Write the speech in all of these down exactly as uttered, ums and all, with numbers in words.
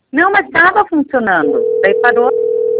Não, mas estava funcionando. Daí parou.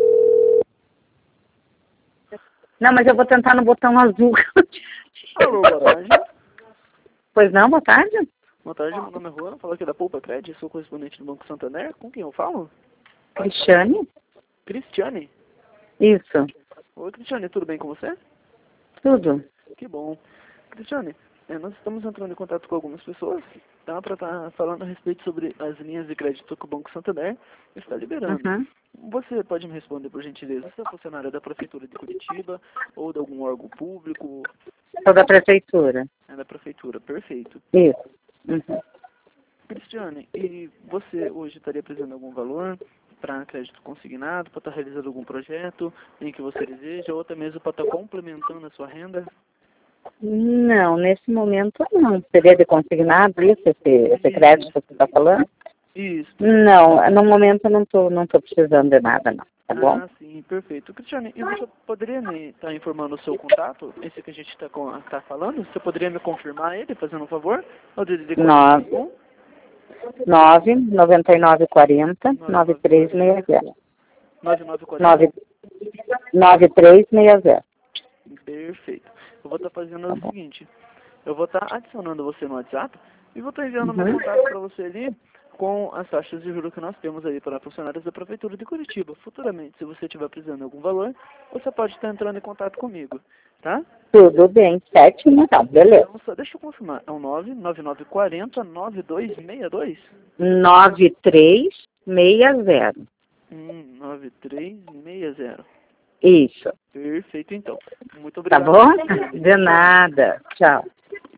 Não, mas eu vou tentar no botão azul. Alô, boa tarde. Pois não, boa tarde. Boa tarde, meu nome é Juan, falo aqui da Poupa Cred, sou correspondente do Banco Santander. Com quem eu falo? Cristiane? Cristiane. Isso, Oi, Cristiane, tudo bem com você? tudo. Que bom. Cristiane, é, nós estamos entrando em contato com algumas pessoas, tá? Para estar falando a respeito sobre as linhas de crédito que o Banco Santander está liberando. Uhum. Você pode me responder, por gentileza, se é funcionária da Prefeitura de Curitiba ou de algum órgão público? Sou da prefeitura. É da Prefeitura, perfeito. Isso. Uhum. Cristiane, e você hoje estaria apresentando algum valor para crédito consignado, para estar realizando algum projeto em que você deseja, ou até mesmo para estar complementando a sua renda? Não, nesse momento não. Seria de consignado isso, esse, esse crédito que você está falando? Isso. Não, no momento eu não estou não tô precisando de nada, não. Tá bom? Ah, sim, perfeito. Cristiane, e você poderia me estar informando o seu contato, esse que a gente está tá falando? Você poderia me confirmar ele, fazendo um favor? O D D D Nove, nove, noventa e nove, quarenta, nove três seis zero. nove nove quatro Nove, nove três seis zero. Perfeito. Eu vou estar fazendo o seguinte, eu vou estar adicionando você no WhatsApp e vou estar enviando meu Uhum. contato para você ali com as taxas de juros que nós temos aí para funcionários da Prefeitura de Curitiba. Futuramente, se você estiver precisando de algum valor, você pode estar entrando em contato comigo, tá? Tudo bem, certinho então, beleza. Então, só deixa eu confirmar, é o nove nove nove quatro zero nove dois seis dois? Nove três seis zero. Hum, nove três seis zero. Isso. Perfeito, então. Muito Tá obrigado. bom? De nada. Tchau.